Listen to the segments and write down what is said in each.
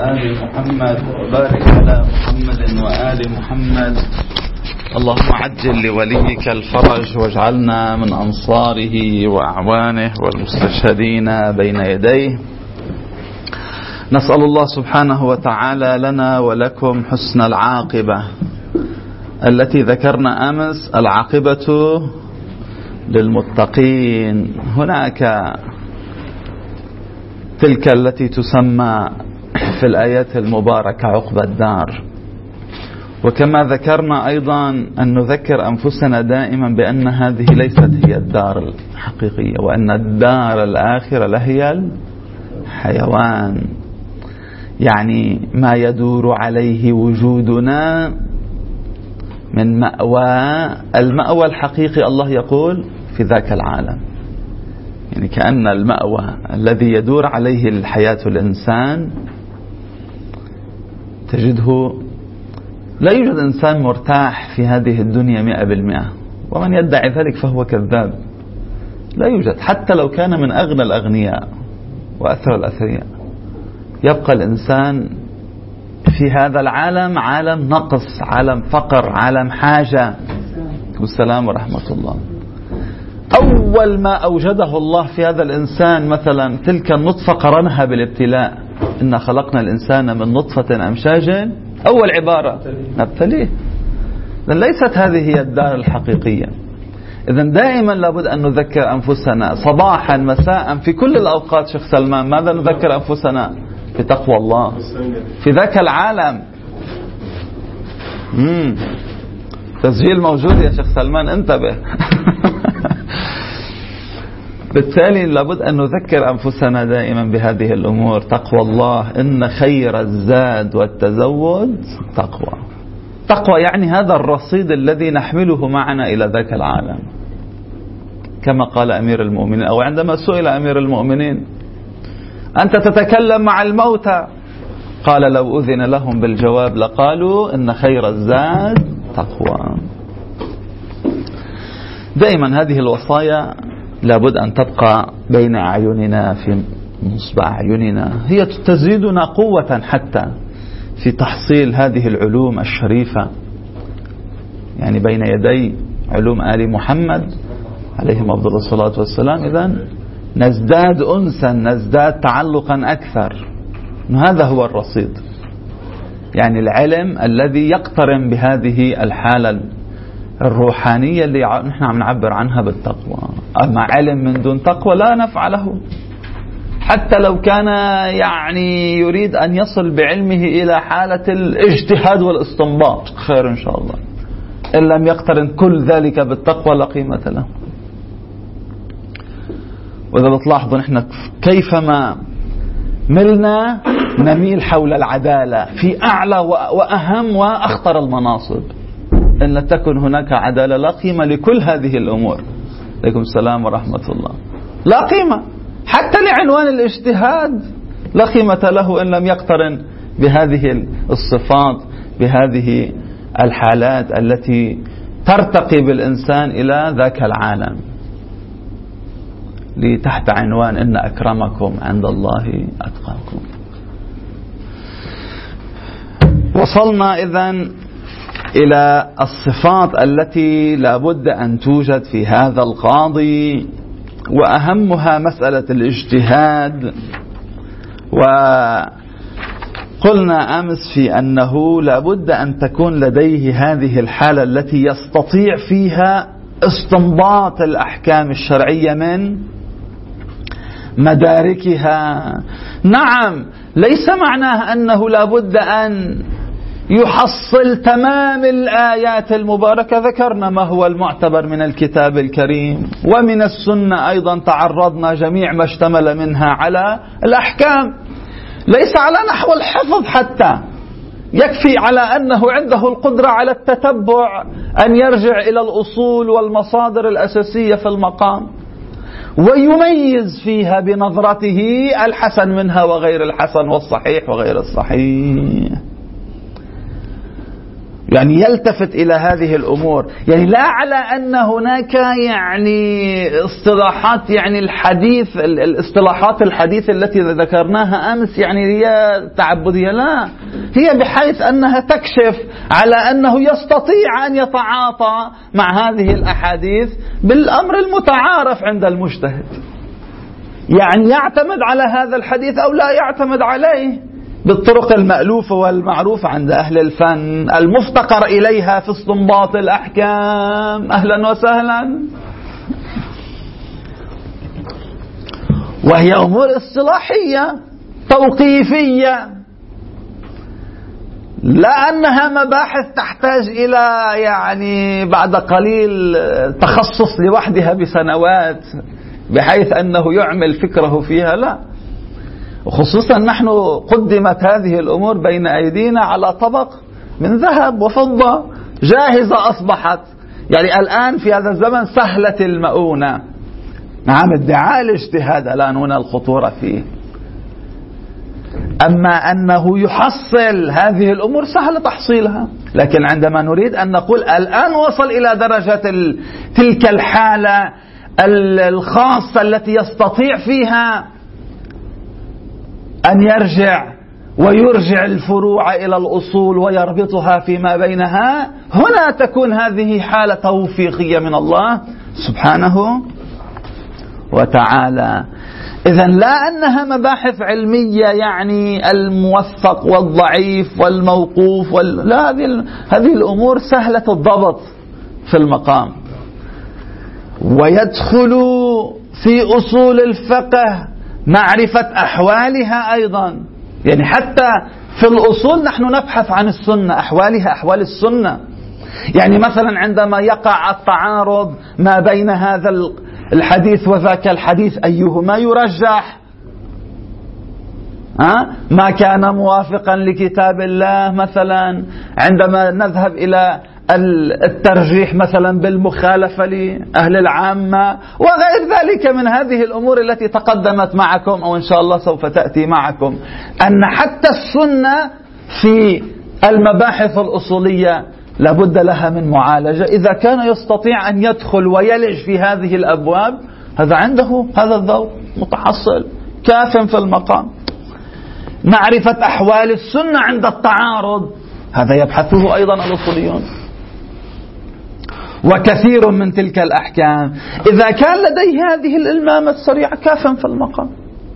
وآل محمد وبارك على محمد وآل محمد. اللهم عجل لوليك الفرج واجعلنا من أنصاره وأعوانه والمستشهدين بين يديه. نسأل الله سبحانه وتعالى لنا ولكم حسن العاقبة التي ذكرنا أمس. العاقبة للمتقين. هناك تلك التي تسمى في الآيات المباركة عقبى الدار، وكما ذكرنا أيضا أن نذكر أنفسنا دائما بأن هذه ليست هي الدار الحقيقية، وأن الدار الآخرة لهي الحيوان، يعني ما يدور عليه وجودنا من مأوى. المأوى الحقيقي الله يقول في ذاك العالم، يعني كأن المأوى الذي يدور عليه الحياة الإنسان تجده لا يوجد إنسان مرتاح في هذه الدنيا 100%، ومن يدعي ذلك فهو كذاب. لا يوجد، حتى لو كان من أغنى الأغنياء وأثر الأثرياء، يبقى الإنسان في هذا العالم عالم نقص، عالم فقر، عالم حاجة. والسلام ورحمة الله. أول ما أوجده الله في هذا الإنسان مثلا تلك النطفة قرنها بالابتلاء، إنا خلقنا الإنسان من نطفة أمشاج، أول عبارة نبتليه. إذن ليست هذه هي الدار الحقيقية. إذن دائما لابد أن نذكر أنفسنا صباحا مساء في كل الأوقات. شيخ سلمان، ماذا نذكر أنفسنا؟ بتقوى الله في ذاك العالم. تسجيل موجود يا شيخ سلمان، انتبه. بالتالي لابد أن نذكر أنفسنا دائما بهذه الأمور. تقوى الله، إن خير الزاد والتزود تقوى. تقوى يعني هذا الرصيد الذي نحمله معنا إلى ذاك العالم، كما قال أمير المؤمنين، أو عندما سئل أمير المؤمنين: أنت تتكلم مع الموتى؟ قال: لو أذن لهم بالجواب لقالوا إن خير الزاد تقوى. دائما هذه الوصايا لابد أن تبقى بين أعيننا، في نصب أعيننا. هي تزيدنا قوة حتى في تحصيل هذه العلوم الشريفة، يعني بين يدي علوم آل محمد عليهم أفضل الصلاة والسلام. إذن نزداد أنسا، نزداد تعلقا أكثر. هذا هو الرصيد، يعني العلم الذي يقترن بهذه الحالة الروحانية اللي نحن عم نعبر عنها بالتقوى. أما علم من دون تقوى لا نفع له، حتى لو كان يعني يريد أن يصل بعلمه إلى حالة الاجتهاد والاستنباط، خير إن شاء الله. إن لم يقترن كل ذلك بالتقوى لا قيمة له. وإذا بتلاحظوا نحن كيفما ملنا نميل حول العدالة في أعلى وأهم وأخطر المناصب. إن لم تكن هناك عدالة لا قيمة لكل هذه الأمور. عليكم السلام ورحمة الله. لا قيمة حتى لعنوان الاجتهاد، لا قيمة له إن لم يقترن بهذه الصفات، بهذه الحالات التي ترتقي بالإنسان إلى ذاك العالم، تحت عنوان إن أكرمكم عند الله أتقاكم. وصلنا إذن إلى الصفات التي لابد أن توجد في هذا القاضي، وأهمها مسألة الاجتهاد. وقلنا أمس في أنه لابد أن تكون لديه هذه الحالة التي يستطيع فيها استنباط الأحكام الشرعية من مداركها. نعم، ليس معناه أنه لابد أن يحصل تمام الآيات المباركة. ذكرنا ما هو المعتبر من الكتاب الكريم، ومن السنة أيضا تعرضنا جميع ما اشتمل منها على الأحكام. ليس على نحو الحفظ حتى، يكفي على أنه عنده القدرة على التتبع، أن يرجع إلى الأصول والمصادر الأساسية في المقام، ويميز فيها بنظرته الحسن منها وغير الحسن، والصحيح وغير الصحيح. يعني يلتفت إلى هذه الأمور، يعني لا على أن هناك يعني اصطلاحات، يعني الحديث، الاصطلاحات الحديثة التي ذكرناها أمس يعني هي تعبدية، لا، هي بحيث أنها تكشف على أنه يستطيع أن يتعاطى مع هذه الأحاديث بالأمر المتعارف عند المجتهد، يعني يعتمد على هذا الحديث أو لا يعتمد عليه بالطرق المألوفة والمعروفة عند أهل الفن المفتقر إليها في استنباط الأحكام. أهلا وسهلا. وهي أمور اصطلاحية توقيفية، لا أنها مباحث تحتاج إلى يعني بعد قليل تخصص لوحدها بسنوات بحيث أنه يعمل فكره فيها، لا. وخصوصا نحن قدمت هذه الأمور بين أيدينا على طبق من ذهب وفضة جاهزة أصبحت، يعني الآن في هذا الزمن سهلة المؤونة. نعم، ادعاء الاجتهاد الآن هنا الخطورة فيه، أما أنه يحصل هذه الأمور سهل تحصيلها، لكن عندما نريد أن نقول الآن وصل إلى درجة تلك الحالة الخاصة التي يستطيع فيها أن يرجع ويرجع الفروع إلى الأصول ويربطها فيما بينها، هنا تكون هذه حالة توفيقية من الله سبحانه وتعالى. إذن لا أنها مباحث علمية يعني الموثق والضعيف والموقوف لا، هذه الأمور سهلة الضبط في المقام. ويدخل في أصول الفقه معرفة أحوالها أيضا، يعني حتى في الأصول نحن نبحث عن السنة، أحوالها، أحوال السنة. يعني مثلا عندما يقع التعارض ما بين هذا الحديث وذاك الحديث أيهما يرجح؟ ما كان موافقا لكتاب الله مثلا، عندما نذهب إلى الترجيح مثلا بالمخالفة لأهل العامة وغير ذلك من هذه الأمور التي تقدمت معكم أو إن شاء الله سوف تأتي معكم، أن حتى السنة في المباحث الأصولية لابد لها من معالجة. إذا كان يستطيع أن يدخل ويلج في هذه الأبواب، هذا عنده هذا الذوق متحصل كاف في المقام. معرفة أحوال السنة عند التعارض، هذا يبحثه أيضا الأصوليون. وكثير من تلك الأحكام إذا كان لديه هذه الإلمامة السريعة كافا في المقام.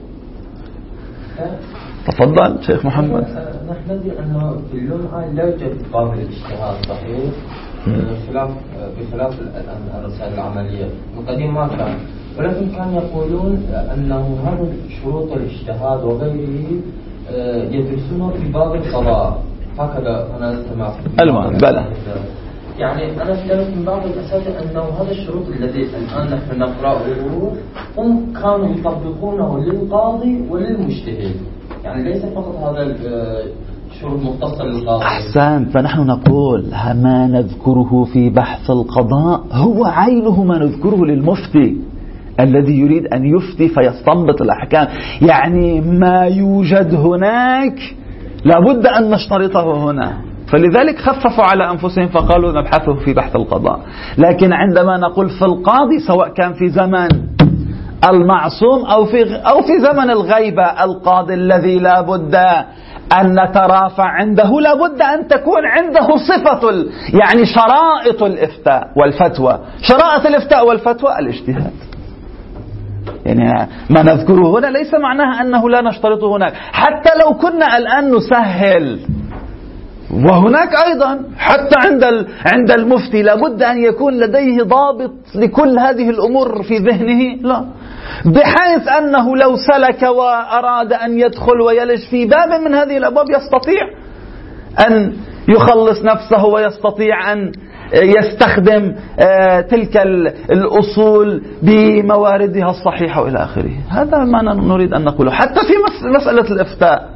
تفضل شيخ محمد. نحن ندري أنه في اللمعة لا يوجد باب الاجتهاد صحيح، بخلاف الرسائل العملية القديم ما كان، ولكن كانوا يقولون أنه هذا شروط الاجتهاد وغيره يدرسونه في باب القضاء، هكذا أنا سمعت. بلى. يعني أنا سمعت من بعض الأساتذة أنه هذا الشروط الذي الآن نحن نقرأه هم كانوا يطبقونه للقاضي وللمجتهد، يعني ليس فقط هذا الشروط مختصة للقاضي. أحسن. فنحن نقول ما نذكره في بحث القضاء هو عينه ما نذكره للمفتي الذي يريد أن يفتي فيستنبط الأحكام، يعني ما يوجد هناك لابد أن نشترطه هنا. فلذلك خففوا على أنفسهم فقالوا نبحثه في بحث القضاء. لكن عندما نقول في القاضي، سواء كان في زمن المعصوم أو في زمن الغيبة، القاضي الذي لابد أن نترافع عنده لابد أن تكون عنده صفة يعني شرائط الإفتاء والفتوى. شرائط الإفتاء والفتوى الاجتهاد، يعني ما نذكره هنا ليس معناها أنه لا نشترطه هناك، حتى لو كنا الآن نسهل. وهناك أيضا حتى عند المفتي لابد أن يكون لديه ضابط لكل هذه الأمور في ذهنه، لا، بحيث أنه لو سلك وأراد أن يدخل ويلج في باب من هذه الأبواب يستطيع أن يخلص نفسه ويستطيع أن يستخدم تلك الأصول بمواردها الصحيحة وإلى آخره. هذا ما نريد أن نقوله. حتى في مسألة الإفتاء،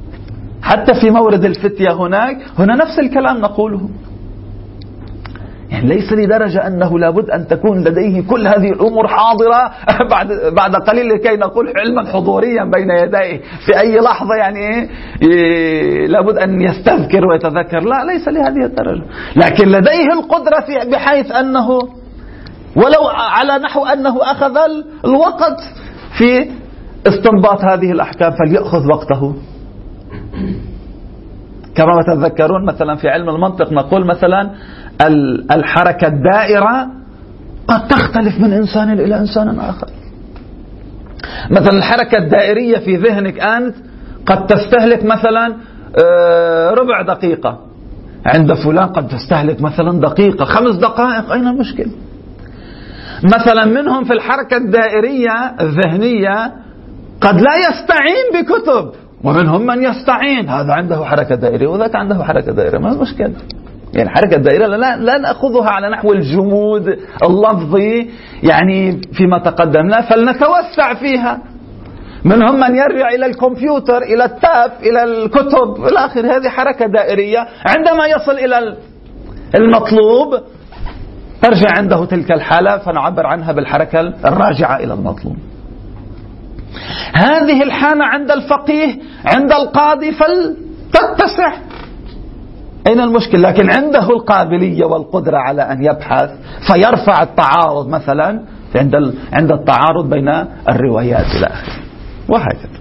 حتى في مورد الفتية هنا نفس الكلام نقوله. يعني ليس لدرجة أنه لابد أن تكون لديه كل هذه الأمور حاضرة بعد قليل لكي نقول علما حضوريا بين يديه في أي لحظة، يعني لابد أن يستذكر ويتذكر. لا، ليس لهذه الدرجة، لكن لديه القدرة بحيث أنه ولو على نحو أنه أخذ الوقت في استنباط هذه الأحكام فليأخذ وقته. كما تتذكرون مثلا في علم المنطق نقول مثلا الحركة الدائرة قد تختلف من إنسان إلى إنسان آخر. مثلا الحركة الدائرية في ذهنك أنت قد تستهلك مثلا ربع دقيقة، عند فلان قد تستهلك مثلا دقيقة، 5 دقائق. أين المشكلة؟ مثلا منهم في الحركة الدائرية الذهنية قد لا يستعين بكتب، ومنهم من يستعين، هذا عنده حركة دائرية وذاك عنده حركة دائرية، ما المشكلة؟ يعني الحركة الدائرية لا نأخذها على نحو الجمود اللفظي يعني فيما تقدم، لا، فلنتوسع فيها. منهم من يرجع إلى الكمبيوتر، إلى التاب، إلى الكتب إلى آخر. هذه حركة دائرية. عندما يصل إلى المطلوب ترجع عنده تلك الحالة، فنعبر عنها بالحركة الراجعة إلى المطلوب. هذه الحالة عند الفقيه، عند القاضي فلتتسع. أين المشكلة؟ لكن عنده القابلية والقدرة على أن يبحث فيرفع التعارض مثلا عند التعارض بين الروايات إلى آخره، وهكذا.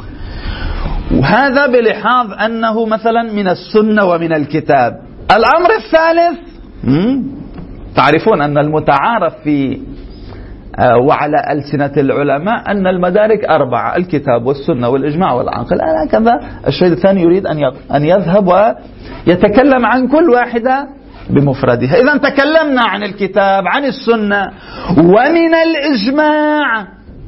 وهذا بلحاظ أنه مثلا من السنة ومن الكتاب. الأمر الثالث، تعرفون أن المتعارف في وعلى ألسنة العلماء أن المدارك 4: الكتاب والسنة والإجماع والعقل. هكذا الشيء الثاني يريد أن يذهب ويتكلم عن كل واحدة بمفردها. إذا تكلمنا عن الكتاب، عن السنة، ومن الإجماع،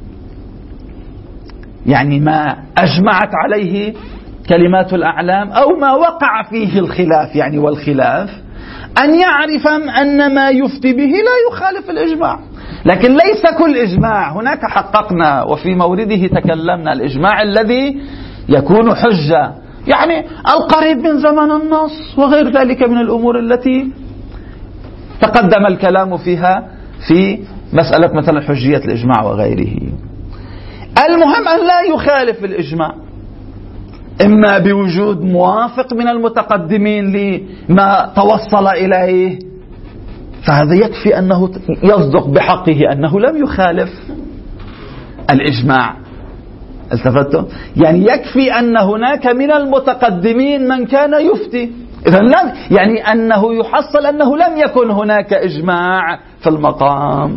يعني ما أجمعت عليه كلمات الأعلام أو ما وقع فيه الخلاف، يعني والخلاف أن يعرف أن ما يفتي به لا يخالف الإجماع. لكن ليس كل إجماع، هناك حققنا وفي مورده تكلمنا الإجماع الذي يكون حجة، يعني القريب من زمن النص وغير ذلك من الأمور التي تقدم الكلام فيها في مسألة مثلا حجية الإجماع وغيره. المهم أن لا يخالف الإجماع، إما بوجود موافق من المتقدمين لما توصل إليه، فهذا يكفي أنه يصدق بحقه أنه لم يخالف الإجماع. التفتم؟ يعني يكفي أن هناك من المتقدمين من كان يفتي. إذن لم يعني أنه يحصل أنه لم يكن هناك إجماع في المقام،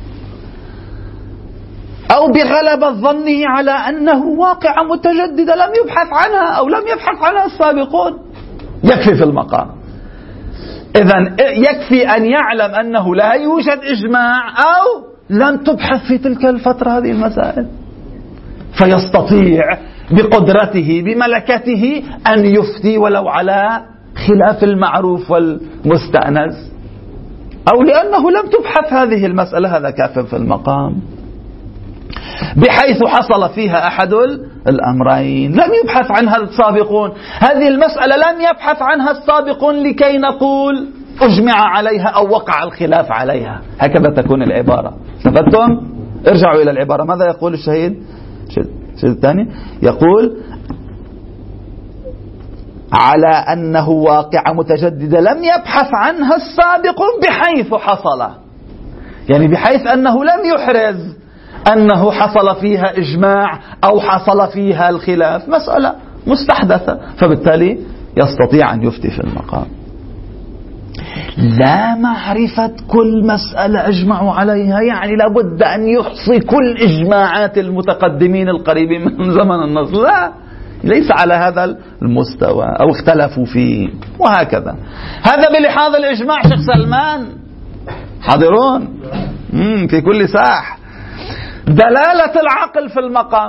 أو بغلبة ظنه على أنه واقعة متجددة لم يبحث عنها أو لم يبحث عنها السابقون، يكفي في المقام. إذن يكفي أن يعلم أنه لا يوجد إجماع أو لم تبحث في تلك الفترة هذه المسائل، فيستطيع بقدرته بملكته أن يفتي ولو على خلاف المعروف والمستأنس، أو لأنه لم تبحث هذه المسألة، هذا كاف في المقام، بحيث حصل فيها أحد الأمرين لم يبحث عنها السابقون. هذه المسألة لم يبحث عنها السابقون لكي نقول أجمع عليها أو وقع الخلاف عليها. هكذا تكون العبارة. ثبتتم؟ ارجعوا إلى العبارة. ماذا يقول الشهيد الثاني؟ يقول على أنه واقع متجددة لم يبحث عنها السابقون بحيث حصل، يعني بحيث أنه لم يحرز أنه حصل فيها إجماع أو حصل فيها الخلاف، مسألة مستحدثة، فبالتالي يستطيع أن يفتي في المقام. لا معرفة كل مسألة أجمعوا عليها، يعني لابد أن يحصي كل إجماعات المتقدمين القريبين من زمن النص، لا، ليس على هذا المستوى أو اختلفوا فيه، وهكذا. هذا بلحاظ الإجماع. شيخ سلمان حاضرون في كل ساح. دلالة العقل في المقام،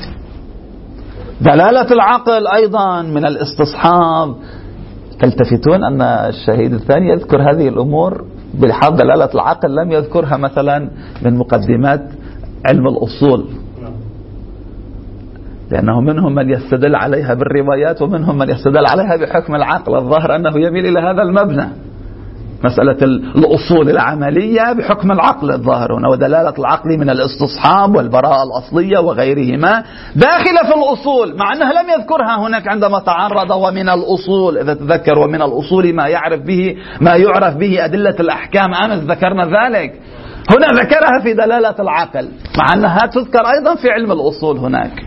دلالة العقل أيضا من الاستصحاب. تلتفتون أن الشهيد الثاني يذكر هذه الأمور بلحاظ دلالة العقل، لم يذكرها مثلا من مقدمات علم الأصول، لأنه منهم من يستدل عليها بالروايات ومنهم من يستدل عليها بحكم العقل. الظاهر أنه يميل إلى هذا المبنى، مسألة الأصول العملية بحكم العقل الظاهر هنا، ودلالة العقل من الاستصحاب والبراءة الأصلية وغيرهما داخلة في الأصول، مع أنه لم يذكرها هناك عندما تعرض ومن الأصول. إذا تذكر ومن الأصول ما يعرف به أدلة الأحكام، أمس ذكرنا ذلك. هنا ذكرها في دلالة العقل، مع أنها تذكر أيضا في علم الأصول هناك،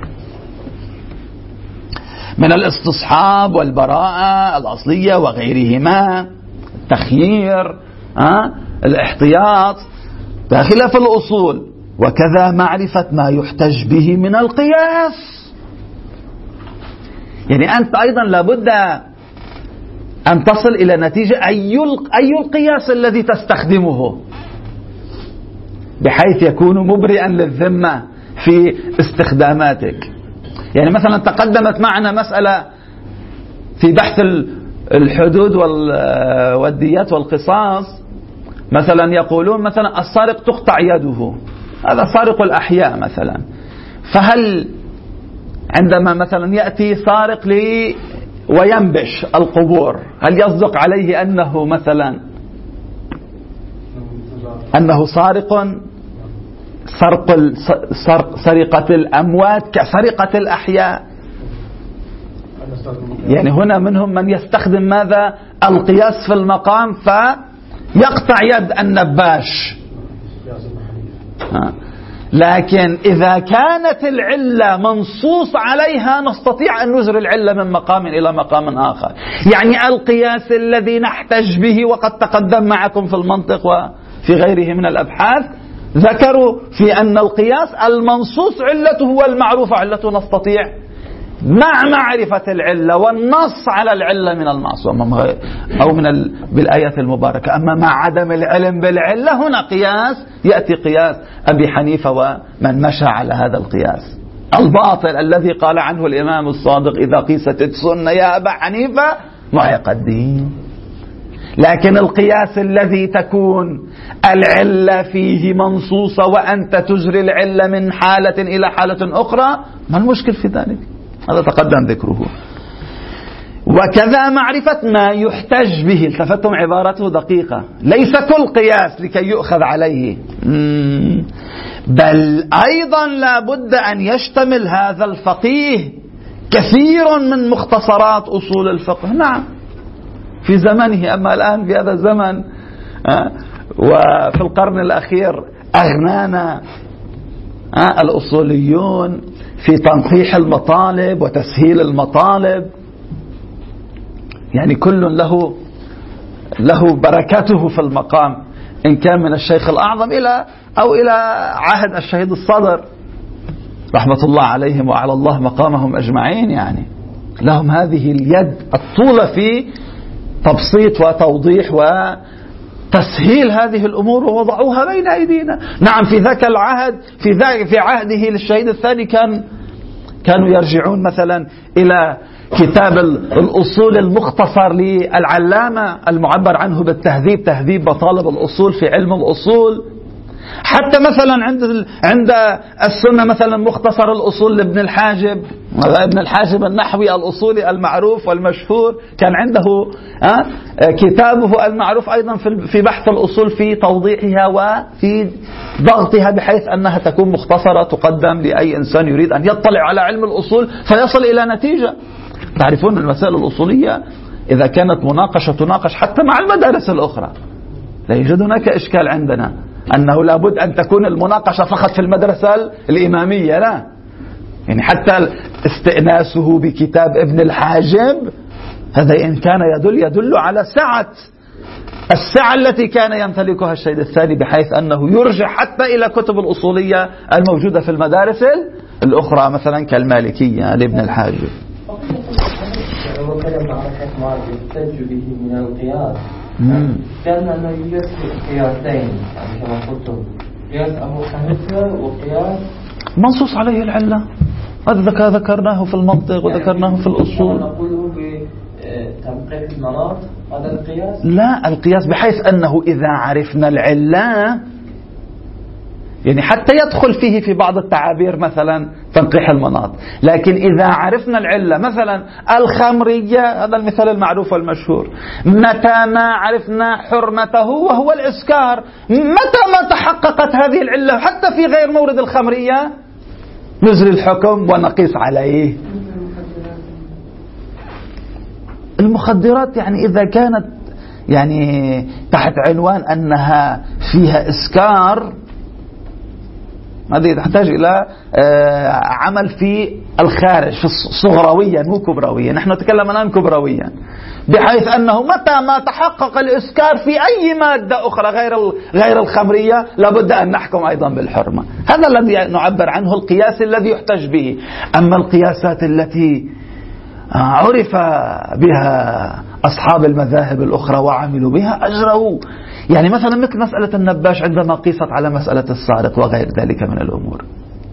من الاستصحاب والبراءة الأصلية وغيرهما، التخيير، الاحتياط، داخلة في الأصول. وكذا معرفة ما يحتج به من القياس. يعني أنت أيضا لابد أن تصل إلى نتيجة أي القياس الذي تستخدمه، بحيث يكون مبرئا للذمة في استخداماتك. يعني مثلا تقدمت معنا مسألة في بحث الحدود والديات والقصاص، مثلا يقولون مثلا السارق تقطع يده، هذا سارق الأحياء مثلا. فهل عندما مثلا يأتي سارق وينبش القبور، هل يصدق عليه أنه مثلا أنه سرقة الأموات كسرقة الأحياء؟ يعني هنا منهم من يستخدم ماذا؟ القياس في المقام، فيقطع يد النباش. لكن إذا كانت العلة منصوص عليها نستطيع أن نجري العلة من مقام إلى مقام آخر. يعني القياس الذي نحتج به، وقد تقدم معكم في المنطق وفي غيره من الأبحاث، ذكروا في أن القياس المنصوص علته والمعروف علته نستطيع مع معرفة العلة والنص على العلة من المعصوم أو بالآية المباركة. أما مع عدم العلم بالعلة، هنا قياس يأتي قياس أبي حنيفة ومن مشى على هذا القياس الباطل الذي قال عنه الإمام الصادق: إذا قيست السنة يا أبا حنيفة معيق الدين. لكن القياس الذي تكون العلة فيه منصوصة وأنت تجري العلة من حالة إلى حالة أخرى، ما المشكل في ذلك؟ هذا تقدم ذكره. وكذا معرفة ما يحتج به. التفتم عبارته دقيقة، ليس كل قياس لكي يؤخذ عليه، بل أيضا لا بد أن يشتمل هذا الفقيه كثير من مختصرات أصول الفقه. نعم في زمنه، أما الآن في هذا الزمن وفي القرن الأخير أغنانا الأصوليون في تنقيح المطالب وتسهيل المطالب. يعني كل له بركاته في المقام، إن كان من الشيخ الأعظم إلى عهد الشهيد الصدر رحمة الله عليهم وعلى الله مقامهم أجمعين. يعني لهم هذه اليد الطولة في تبسيط وتوضيح وتسهيل هذه الأمور، ووضعوها بين أيدينا. نعم في ذاك العهد، في عهده للشهيد الثاني كانوا يرجعون مثلا إلى كتاب الأصول المختصر للعلامة المعبر عنه بالتهذيب، تهذيب مطالب الأصول في علم الأصول. حتى مثلا عند السنة مثلا مختصر الأصول لابن الحاجب، ابن الحاجب النحوي الأصولي المعروف والمشهور، كان عنده كتابه المعروف أيضا في بحث الأصول، في توضيحها وفي ضغطها بحيث أنها تكون مختصرة تقدم لأي إنسان يريد أن يطلع على علم الأصول فيصل إلى نتيجة. تعرفون المسائل الأصولية إذا كانت مناقشة تناقش حتى مع المدارس الأخرى، لا يوجد هناك إشكال عندنا أنه لابد أن تكون المناقشة فقط في المدرسة الإمامية، لا، يعني حتى استئناسه بكتاب ابن الحاجب هذا إن كان يدل على السعة التي كان يمتلكها الشهيد الثاني، بحيث أنه يرجع حتى إلى كتب الأصولية الموجودة في المدارس الأخرى مثلا كالمالكية لابن الحاجب. وكذا معرفة ما يحتج به من القياس، كان أنه يوجد قياسين، يعني كما قلتم قياس أبو حنيفة وقياس منصوص عليه العلة. هذا ذكرناه في المنطق وذكرناه في الأصول. نقوله بتنقيح المناط هذا القياس؟ لا، القياس بحيث أنه إذا عرفنا العلة يعني حتى يدخل فيه في بعض التعابير مثلا تنقيح المناط. لكن إذا عرفنا العلة مثلا الخمرية، هذا المثال المعروف والمشهور، متى ما عرفنا حرمته وهو الإسكار، متى ما تحققت هذه العلة حتى في غير مورد الخمرية نجري الحكم ونقيس عليه. المخدرات يعني إذا كانت يعني تحت عنوان أنها فيها إسكار، هذه تحتاج إلى عمل في الخارج، في صغرويا مو كبرويا، نحن نتكلم الآن كبرويا، بحيث أنه متى ما تحقق الإسكار في أي مادة أخرى غير الخمرية لابد أن نحكم أيضا بالحرمة. هذا الذي نعبر عنه القياس الذي يحتج به. أما القياسات التي عرف بها أصحاب المذاهب الأخرى وعملوا بها أجروا، يعني مثلا مثل مسألة النباش عندما قيست على مسألة السارق وغير ذلك من الأمور،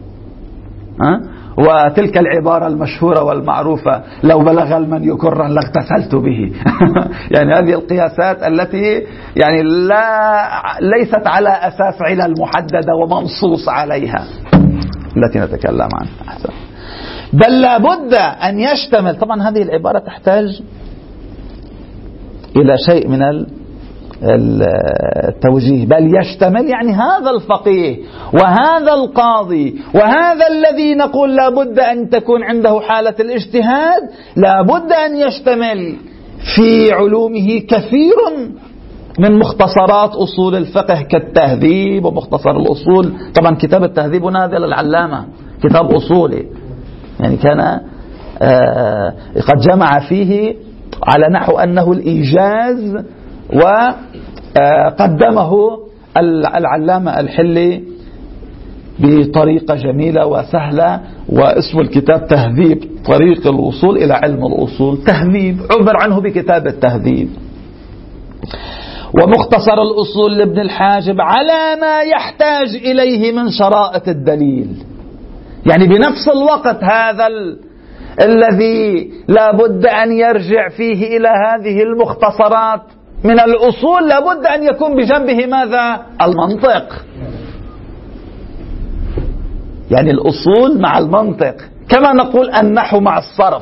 وتلك العبارة المشهورة والمعروفة لو بلغ المني كرا لاغتسلت به. يعني هذه القياسات التي يعني ليست على أساس علل محددة ومنصوص عليها التي نتكلم عنها. أحسن. بل لابد أن يشتمل، طبعا هذه العبارة تحتاج إلى شيء من التوجيه. بل يشتمل يعني هذا الفقيه وهذا القاضي وهذا الذي نقول لابد أن تكون عنده حالة الاجتهاد، لابد أن يشتمل في علومه كثير من مختصرات أصول الفقه كالتهذيب ومختصر الأصول. طبعا كتاب التهذيب هذا للعلامة كتاب أصولي، يعني كان قد جمع فيه على نحو أنه الإيجاز، وقدمه العلامة الحلي بطريقة جميلة وسهلة، واسم الكتاب تهذيب طريق الوصول إلى علم الأصول. تهذيب عبر عنه بكتاب التهذيب. ومختصر الأصول لابن الحاجب على ما يحتاج إليه من شرائط الدليل، يعني بنفس الوقت هذا الذي لابد أن يرجع فيه إلى هذه المختصرات من الأصول لابد أن يكون بجنبه ماذا؟ المنطق. يعني الأصول مع المنطق، كما نقول النحو مع الصرف.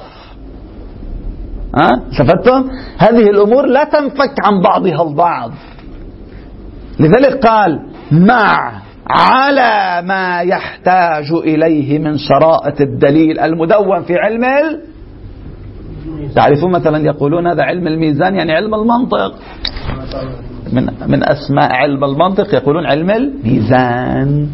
شفتم؟ هذه الأمور لا تنفك عن بعضها البعض. لذلك قال مع على ما يحتاج إليه من شرائط الدليل المدون في علم تعرفون مثلا يقولون هذا علم الميزان، يعني علم المنطق، من أسماء علم المنطق يقولون علم الميزان.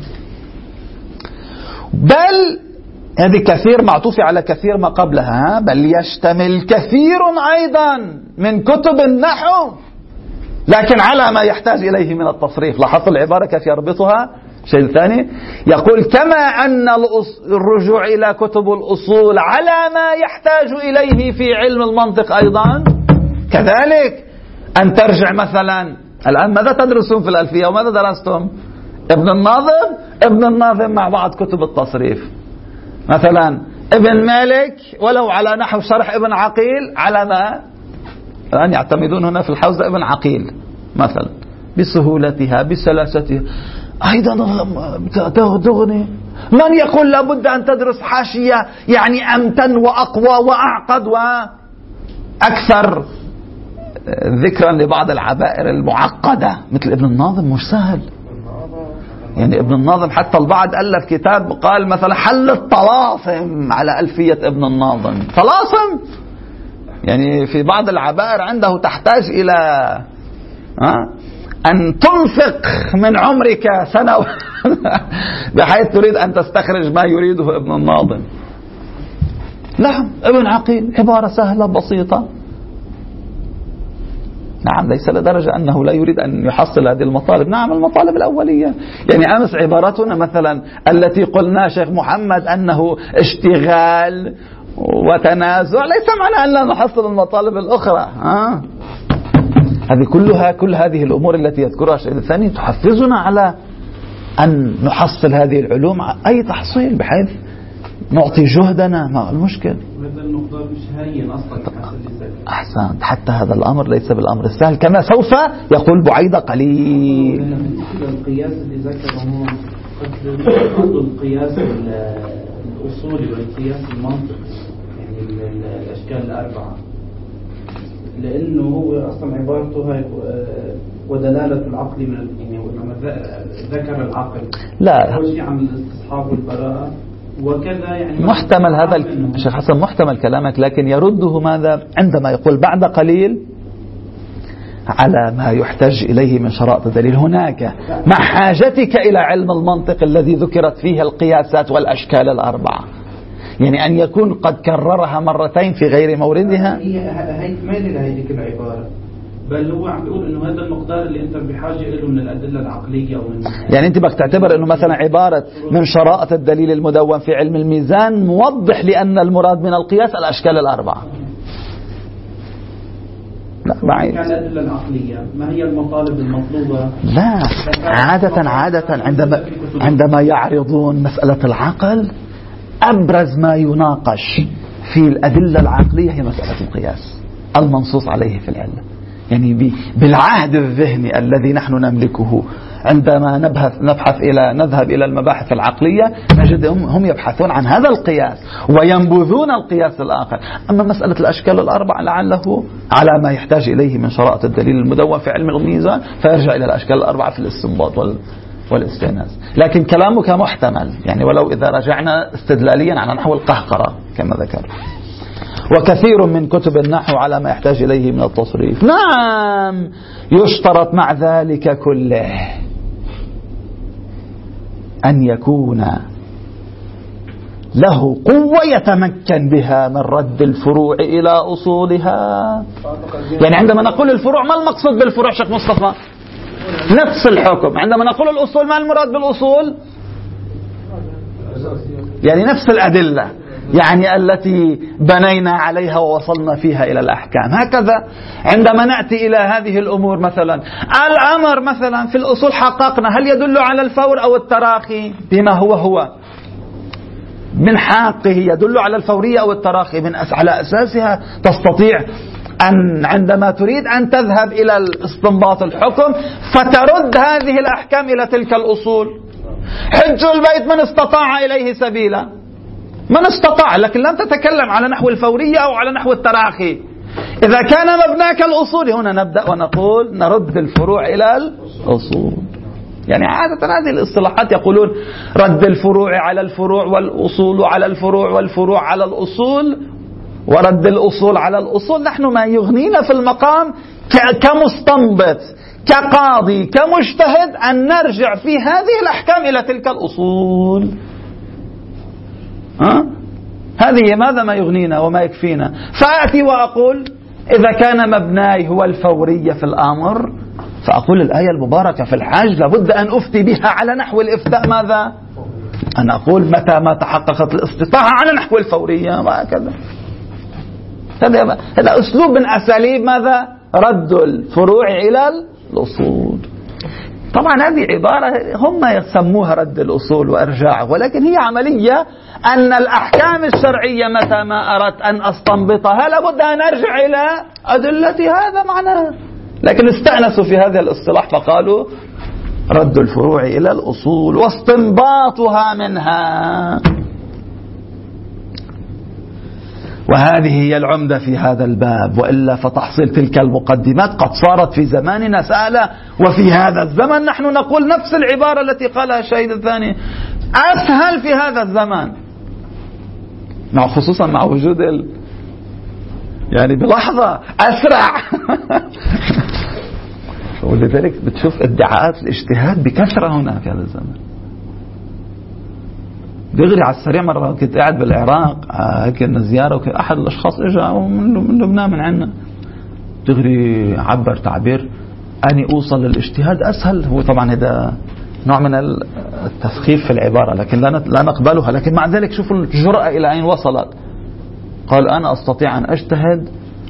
بل هذه كثير معطوفة على كثير ما قبلها. بل يشتمل كثير أيضا من كتب النحو لكن على ما يحتاج إليه من التصريف. لاحظت العبارة كيف يربطها؟ شيء ثاني يقول كما أن الرجوع إلى كتب الأصول على ما يحتاج إليه في علم المنطق أيضا، كذلك أن ترجع مثلا الآن ماذا تدرسون في الألفية وماذا درستم؟ ابن الناظم مع بعض كتب التصريف، مثلا ابن مالك ولو على نحو شرح ابن عقيل، على ما الآن يعتمدون هنا في الحوزة ابن عقيل مثلا بسهولتها بسلاستها. أيضا تغني من يقول لابد أن تدرس حاشية يعني أمتن وأقوى وأعقد وأكثر ذكرا لبعض العبائر المعقدة مثل ابن الناظم؟ مش سهل. يعني ابن الناظم حتى البعض ألف كتاب قال مثلا حل الطلاسم على ألفية ابن الناظم. طلاسم يعني في بعض العبائر عنده تحتاج إلى أن تنفق من عمرك سنة بحيث تريد أن تستخرج ما يريده ابن الناظم. نعم ابن عقيل عبارة سهلة بسيطة، نعم ليس لدرجة أنه لا يريد أن يحصل هذه المطالب، نعم المطالب الأولية. يعني أمس عبارتنا مثلا التي قلنا شيخ محمد أنه اشتغال وتنازع ليس معنى أن لا نحصل المطالب الأخرى. هذه كل هذه الأمور التي يذكرها الشيخ الثاني تحفزنا على أن نحصل هذه العلوم أي تحصيل بحيث نعطي جهدنا. ما المشكل؟ أحسنت. حتى هذا الأمر ليس بالأمر السهل كما سوف يقول بعيدة قليل. القياس اللي ذكره القياس الأصولي والقياس المنطقي، يعني الأشكال الأربعة، لأنه هو أصلا عبارته هاي ودلالة العقل من يعني ذكر العقل لا أول شيء عن الاستصحاب والبراءة وكذا، يعني محتمل هذا الشيخ حسن، محتمل كلامك، لكن يرده ماذا عندما يقول بعد قليل على ما يحتاج إليه من شرائط الدليل هناك مع حاجتك إلى علم المنطق الذي ذكرت فيه القياسات والأشكال الأربعة، يعني أن يكون قد كررها مرتين في غير موردها. هي ما لهذه العبارة، بل هو عم بيقول انه هذا المقدار اللي انت بحاجه له من الادله العقليه او من يعني انت بدك تعتبر انه مثلا عباره من شرائط الدليل المدون في علم الميزان موضح لان المراد من القياس الاشكال الاربعه. لا بعيد. كان الادله العقليه ما هي المطالب المطلوبه؟ لا عاده عندما يعرضون مساله العقل ابرز ما يناقش في الادله العقليه هي مساله القياس المنصوص عليه في العلم. يعني بالعهد الذهني الذي نحن نملكه عندما نذهب إلى المباحث العقلية نجد هم يبحثون عن هذا القياس وينبذون القياس الآخر. أما مسألة الأشكال الأربعة لعله على ما يحتاج إليه من شرائط الدليل المدون في علم الميزان فيرجع إلى الأشكال الأربعة في الاستنباط والاستئناس. لكن كلامك محتمل، يعني ولو إذا رجعنا استدلاليا على نحو القهقرة كما ذكر. وكثير من كتب النحو على ما يحتاج إليه من التصريف. نعم يشترط مع ذلك كله أن يكون له قوة يتمكن بها من رد الفروع إلى أصولها. يعني عندما نقول الفروع ما المقصود بالفروع شيخ مصطفى؟ نفس الحكم. عندما نقول الأصول ما المراد بالأصول؟ يعني نفس الأدلة، يعني التي بنينا عليها ووصلنا فيها إلى الأحكام. هكذا عندما نأتي إلى هذه الأمور مثلا الأمر مثلا في الأصول حققنا هل يدل على الفور أو التراخي بما هو من حقه، يدل على الفورية أو التراخي على أساسها تستطيع أن عندما تريد أن تذهب إلى الاستنباط الحكم فترد هذه الأحكام إلى تلك الأصول. حج البيت من استطاع إليه سبيلا، من استطاع، لكن لم تتكلم على نحو الفورية أو على نحو التراخي. إذا كان مبناك الأصول هنا نبدأ ونقول نرد الفروع إلى الأصول. يعني عادة هذه الاصطلاحات يقولون رد الفروع على الفروع والأصول على الفروع والفروع على الأصول ورد الأصول على الأصول. نحن ما يغنينا في المقام كمستنبط كقاضي كمجتهد أن نرجع في هذه الأحكام إلى تلك الأصول. هذه ماذا ما يغنينا وما يكفينا. فأتي وأقول إذا كان مبناي هو الفورية في الأمر فأقول الآية المباركة في الحج لابد أن أفتي بها على نحو الإفتاء ماذا؟ أنا أقول متى ما تحققت الاستطاعة على نحو الفورية وهكذا. هذا أسلوب من أساليب ماذا؟ رد الفروع إلى الأصول. طبعا هذه عبارة هم يسموها رد الأصول وإرجاعه، ولكن هي عملية أن الأحكام الشرعية متى ما أردت أن أستنبطها لابد أن أرجع إلى أدلتها، هذا معناه. لكن استأنسوا في هذا الاصطلاح فقالوا رد الفروع إلى الأصول واستنباطها منها. وهذه هي العمدة في هذا الباب، وإلا فتحصيل تلك المقدمات قد صارت في زماننا سهلة، وفي هذا الزمن نحن نقول نفس العبارة التي قالها الشهيد الثاني أسهل في هذا الزمان، خصوصا مع وجود يعني بلحظة أسرع. ولذلك بتشوف ادعاءات الاجتهاد بكثرة هنا في هذا الزمن. دغري على السريع مرة كنت قاعد بالعراق هيك زيارة وكان أحد الأشخاص إجا من لبنان من عنا، دغري عبر تعبير أني أوصل للاجتهاد أسهل. هو طبعا هذا نوع من التسخيف في العبارة لكن لا نقبلها، لكن مع ذلك شوفوا الجرأة إلى أين وصلت. قال أنا أستطيع أن أجتهد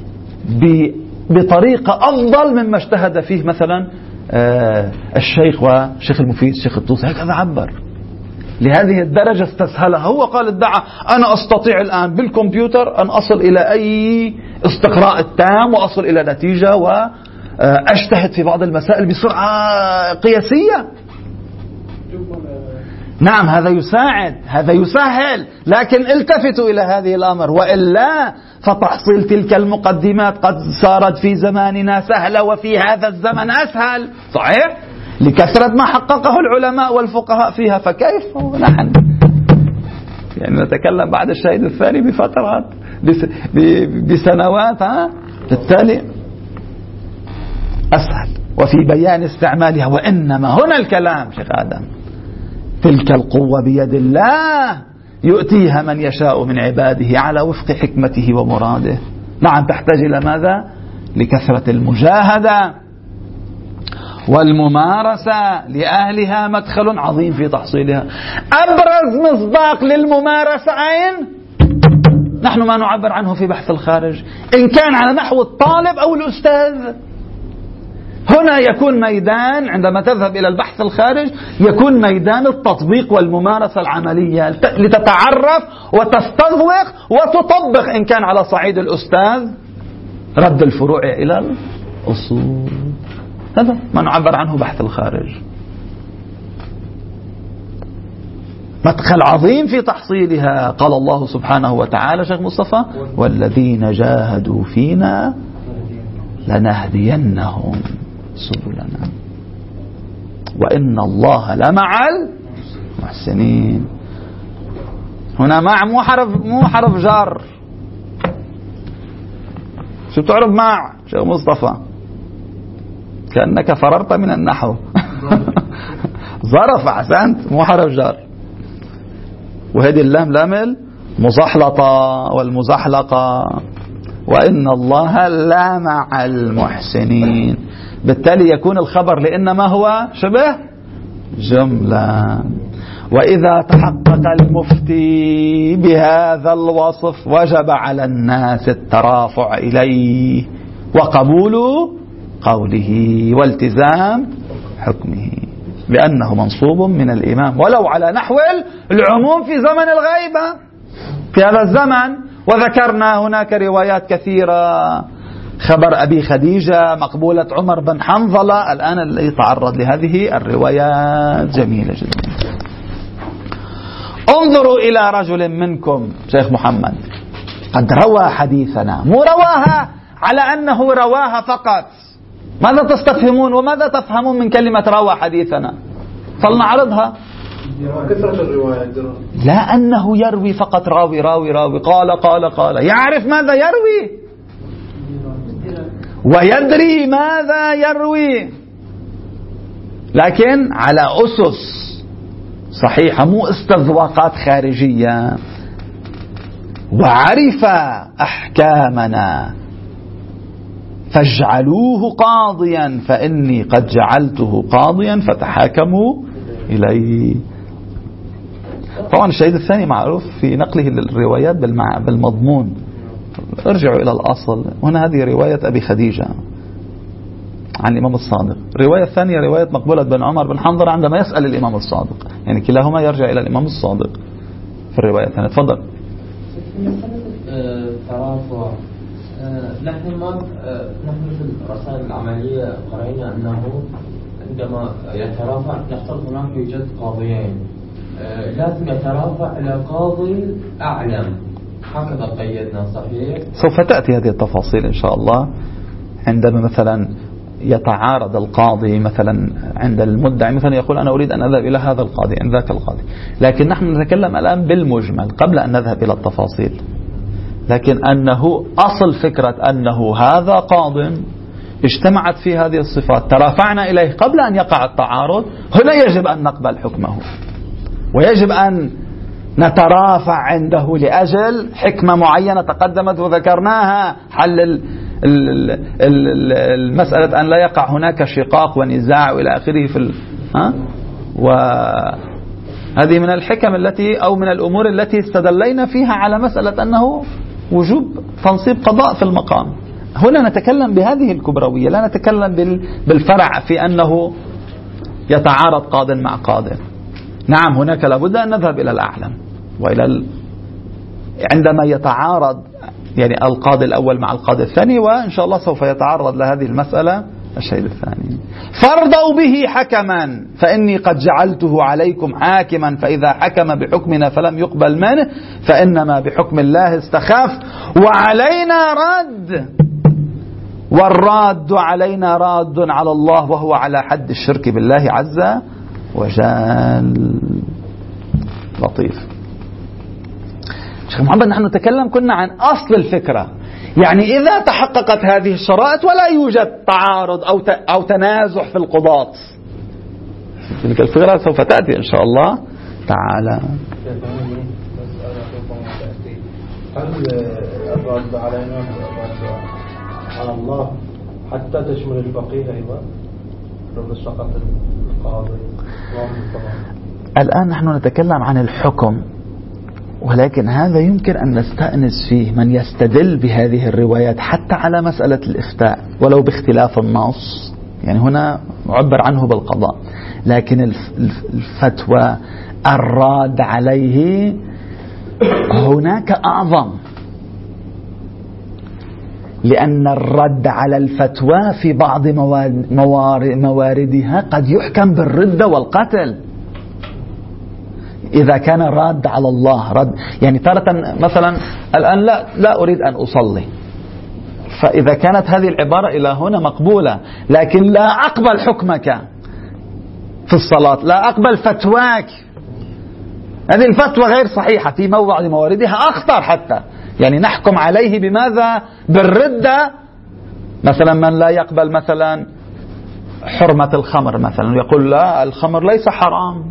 بطريقة أفضل مما اجتهد فيه مثلا الشيخ وشيخ المفيد الشيخ الطوسي، هكذا عبر. لهذه الدرجة استسهلها. هو قال ادعى أنا أستطيع الآن بالكمبيوتر أن أصل إلى أي استقراء التام وأصل إلى نتيجة وأجتهد في بعض المسائل بسرعة قياسية. نعم هذا يساعد، هذا يسهل، لكن التفتوا إلى هذه الأمر، وإلا فتحصيل تلك المقدمات قد صارت في زماننا سهلة وفي هذا الزمن أسهل، صحيح؟ لكثرة ما حققه العلماء والفقهاء فيها، فكيف نحن يعني نتكلم بعد الشهيد الثاني بفترات بسنوات، بالتالي أسهل وفي بيان استعمالها. وإنما هنا الكلام شيخ آدم، تلك القوة بيد الله يؤتيها من يشاء من عباده على وفق حكمته ومراده. نعم تحتاج إلى ماذا؟ لكثرة المجاهدة والممارسة، لأهلها مدخل عظيم في تحصيلها. أبرز مصداق للممارسة أين؟ نحن ما نعبر عنه في بحث الخارج، إن كان على نحو الطالب أو الأستاذ. هنا يكون ميدان، عندما تذهب إلى البحث الخارج يكون ميدان التطبيق والممارسة العملية، لتتعرف وتستذوق وتطبق. إن كان على صعيد الأستاذ رد الفروع إلى الأصول، هذا ما نعبر عنه بحث الخارج. مدخل عظيم في تحصيلها. قال الله سبحانه وتعالى شيخ مصطفى: والذين جاهدوا فينا لنهدينهم سبلنا وإن الله لمع المحسنين. هنا مع مو حرف جار. شو تعرف مع شيخ مصطفى؟ كأنك فررت من النحو. ظرف، أحسنت، مو حرف جار. وهذه اللام لام المزحلطة والمزحلقة. وإن الله لا مع المحسنين، بالتالي يكون الخبر لإنما هو شبه جملة. وإذا تحقق المفتي بهذا الوصف وجب على الناس الترافع إليه وقبول قوله والتزام حكمه، لأنه منصوب من الإمام ولو على نحو العموم في زمن الغيبة في هذا الزمن. وذكرنا هناك روايات كثيرة، خبر أبي خديجة، مقبولة عمر بن حنظلة، الآن اللي يتعرض لهذه الروايات جميلة جدا. انظروا إلى رجل منكم شيخ محمد قد روى حديثنا، مو رواها على أنه رواها فقط. ماذا تستفهمون وماذا تفهمون من كلمة روى حديثنا؟ فلنعرضها. كثرة الروايات، لا أنه يروي فقط، راوي راوي راوي، قال، يعرف ماذا يروي ويدري ماذا يروي، لكن على أسس صحيحة، مو استذواقات خارجية. وعرف أحكامنا فاجعلوه قاضيا فإني قد جعلته قاضيا فتحاكموا إليه. طبعا الشهيد الثاني معروف في نقله للروايات بالمضمون. ارجعوا إلى الأصل. هنا هذه رواية أبي خديجة عن الإمام الصادق. الرواية الثانية رواية مقبولة بن عمر بن حنظلة عندما يسأل الإمام الصادق، يعني كلاهما يرجع إلى الإمام الصادق في الرواية الثانية. تفضل. ترافع، نحن في الرسائل العملية قرأنا أنه عندما يترافع يحصل هناك يوجد قاضيين، لازم يترافع إلى قاضي أعلم، هكذا قيدنا، صحيح؟ سوف تأتي هذه التفاصيل إن شاء الله عندما مثلا يتعارض القاضي مثلا عند المدعي، مثلا يقول أنا أريد أن أذهب إلى هذا القاضي عند ذاك القاضي، لكن نحن نتكلم الآن بالمجمل قبل أن نذهب إلى التفاصيل. لكن أنه أصل فكرة أنه هذا قاض اجتمعت في هذه الصفات، ترافعنا إليه قبل أن يقع التعارض، هنا يجب أن نقبل حكمه ويجب أن نترافع عنده لأجل حكمة معينة تقدمت وذكرناها، حل المسألة أن لا يقع هناك شقاق ونزاع وإلى آخره وهذه من الحكم التي أو من الأمور التي استدلينا فيها على مسألة أنه وجوب تنصيب قضاء في المقام. هنا نتكلم بهذه الكبروية، لا نتكلم بالفرع في أنه يتعارض قاض مع قاض. نعم هناك لابد أن نذهب إلى الأعلم وإلى عندما يتعارض يعني القاضي الأول مع القاضي الثاني، وإن شاء الله سوف يتعرض لهذه المسألة الشيء الثاني: فارضوا به حكما فإني قد جعلته عليكم حاكما، فإذا حكم بحكمنا فلم يقبل منه فإنما بحكم الله استخف وعلينا رد، والراد علينا راد على الله وهو على حد الشرك بالله عز وجل. لطيف. شيخ محمد، نحن نتكلم كنا عن أصل الفكرة، يعني إذا تحققت هذه الشرائط ولا يوجد تعارض أو تنازع في القضاة، تلك الفكرة سوف تأتي إن شاء الله تعالى. هل الرد علينا على الله حتى تشمل الفقيه أيضا؟ لو فقط القاضي؟ الآن نحن نتكلم عن الحكم، ولكن هذا يمكن أن نستأنس فيه من يستدل بهذه الروايات حتى على مسألة الإفتاء ولو باختلاف النص، يعني هنا معبر عنه بالقضاء، لكن الفتوى الراد عليه هناك أعظم، لأن الرد على الفتوى في بعض مواردها قد يحكم بالردة والقتل إذا كان راد على الله. رد يعني تارة مثلا الآن لا أريد أن أصلي، فإذا كانت هذه العبارة إلى هنا مقبولة، لكن لا أقبل حكمك في الصلاة، لا أقبل فتواك، هذه الفتوى غير صحيحة في موضع مواردها أخطر حتى، يعني نحكم عليه بماذا؟ بالردة. مثلا من لا يقبل مثلا حرمة الخمر مثلا، يقول لا الخمر ليس حرام،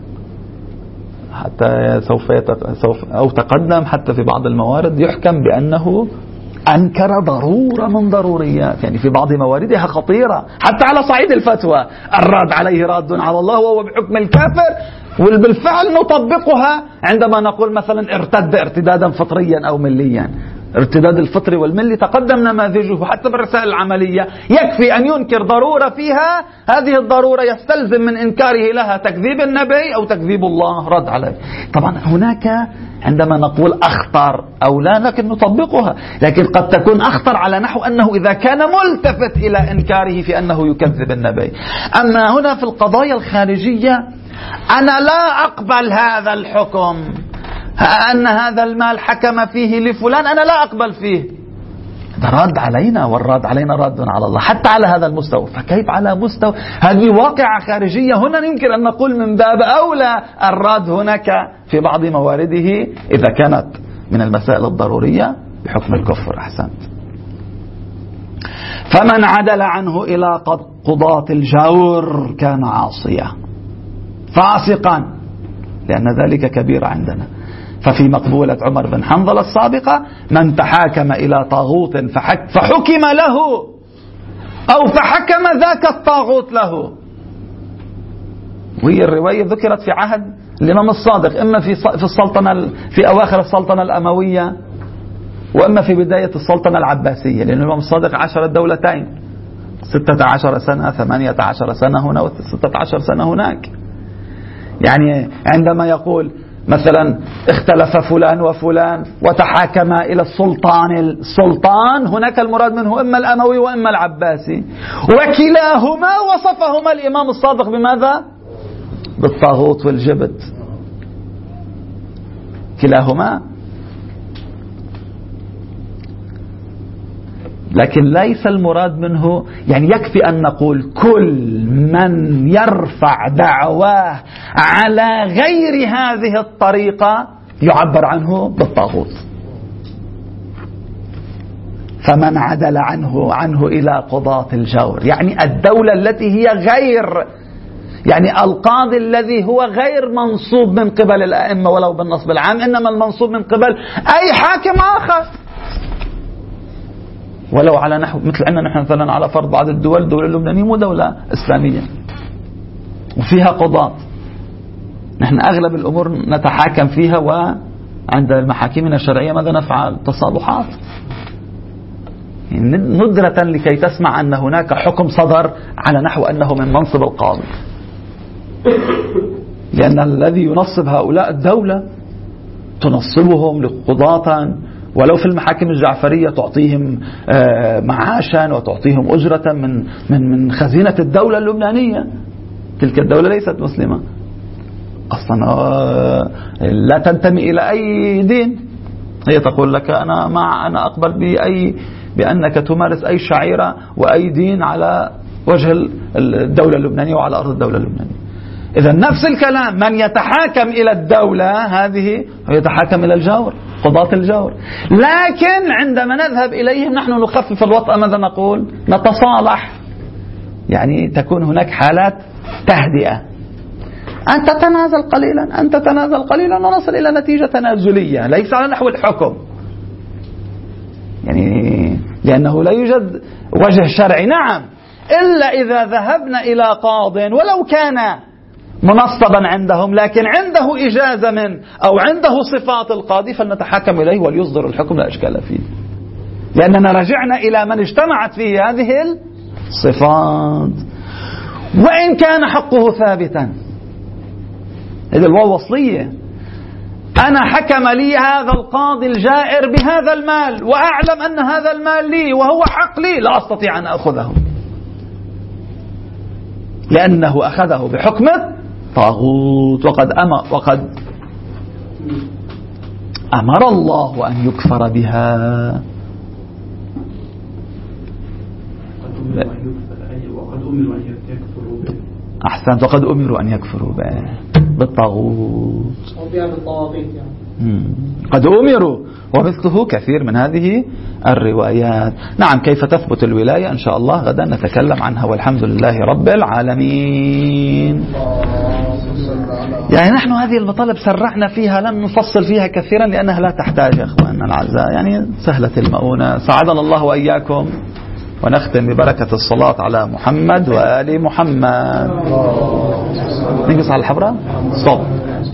حتى سوف أو تقدم حتى في بعض الموارد يحكم بأنه أنكر ضرورة من ضروريات، يعني في بعض مواردها خطيرة حتى على صعيد الفتوى. الراد عليه راد على الله وهو بحكم الكافر، وبالفعل نطبقها عندما نقول مثلا ارتد ارتدادا فطريا أو مليا. ارتداد الفطري والملي تقدم نماذجه حتى بالرسائل العملية، يكفي أن ينكر ضرورة فيها، هذه الضرورة يستلزم من إنكاره لها تكذيب النبي أو تكذيب الله، رد عليه. طبعا هناك عندما نقول أخطر أو لا، لكن نطبقها، لكن قد تكون أخطر على نحو أنه إذا كان ملتفت إلى إنكاره في أنه يكذب النبي. أما هنا في القضايا الخارجية أنا لا أقبل هذا الحكم، أن هذا المال حكم فيه لفلان، أنا لا أقبل فيه، هذا رد علينا، والرد علينا رد على الله حتى على هذا المستوى. فكيف على مستوى هذه واقعة خارجية؟ هنا يمكن أن نقول من باب أولى الرد هناك في بعض موارده إذا كانت من المسائل الضرورية بحكم الكفر. أحسنت. فمن عدل عنه إلى قضاة الجور كان عاصيا فاسقا، لأن ذلك كبير عندنا. ففي مقبولة عمر بن حنظلة السابقة: من تحاكم إلى طاغوت فحكم له أو فحكم ذاك الطاغوت له. وهي الرواية ذكرت في عهد الإمام الصادق، إما في السلطنة في أواخر السلطنة الأموية، وإما في بداية السلطنة العباسية، لأن الإمام الصادق عاشر الدولتين 16 سنة 18 سنة هنا و16 سنة هناك. يعني عندما يقول مثلا اختلف فلان وفلان وتحاكما إلى السلطان، هناك المراد منه إما الأموي وإما العباسي، وكلاهما وصفهما الإمام الصادق بماذا؟ بالطاغوت والجبت، كلاهما. لكن ليس المراد منه، يعني يكفي أن نقول كل من يرفع دعواه على غير هذه الطريقة يعبر عنه بالطاغوت. فمن عدل عنه إلى قضاة الجور، يعني الدولة التي هي غير، يعني القاضي الذي هو غير منصوب من قبل الأئمة ولو بالنصب العام، إنما المنصوب من قبل أي حاكم آخر، ولو على نحو مثل عندنا نحن مثلا على فرض بعض الدول، الدولة اللبنانية مو دولة إسلامية وفيها قضاة، نحن أغلب الأمور نتحاكم فيها، وعند المحاكمنا الشرعية ماذا نفعل؟ تصالحات، ندرة لكي تسمع أن هناك حكم صدر على نحو أنه من منصب القاضي، لأن الذي ينصب هؤلاء الدولة تنصبهم لقضاة ولو في المحاكم الجعفرية تعطيهم معاشا وتعطيهم أجرة من خزينة الدولة اللبنانية. تلك الدولة ليست مسلمة أصلا، لا تنتمي إلى أي دين. هي تقول لك أنا أقبل بأنك تمارس أي شعيرة وأي دين على وجه الدولة اللبنانية وعلى أرض الدولة اللبنانية. إذا نفس الكلام، من يتحاكم إلى الدولة هذه يتحاكم إلى الجور، قضاة الجور. لكن عندما نذهب إليهم نحن نخفف الوطأة، ماذا نقول؟ نتصالح، يعني تكون هناك حالات تهدئة، أنت تتنازل قليلا، أنت تتنازل قليلا، ونصل إلى نتيجة تنازلية ليس على نحو الحكم، يعني لأنه لا يوجد وجه شرعي. نعم، إلا إذا ذهبنا إلى قاض ولو كان منصبا عندهم لكن عنده إجازة أو عنده صفات القاضي، فلنتحاكم إليه وليصدر الحكم، لا إشكال فيه، لأننا رجعنا إلى من اجتمعت فيه هذه الصفات وإن كان حقه ثابتا. هذه الواو وصلية. أنا حكم لي هذا القاضي الجائر بهذا المال وأعلم أن هذا المال لي وهو حق لي، لا أستطيع أن أخذه لأنه أخذه بحكم طاغوت، وقد أمر الله أن يكفر بها. أحسنت، وقد أمروا أن يكفروا بالطاغوت، قد أمروا، ومثله كثير من هذه الروايات. نعم، كيف تثبت الولاية إن شاء الله غدا نتكلم عنها، والحمد لله رب العالمين. يعني نحن هذه المطالب سرعنا فيها، لم نفصل فيها كثيرا لأنها لا تحتاج يا أخواننا الأعزاء، يعني سهلة المؤونة. سعدنا الله وإياكم، ونختم ببركة الصلاة على محمد وآل محمد. نقص على الحبرة صوت.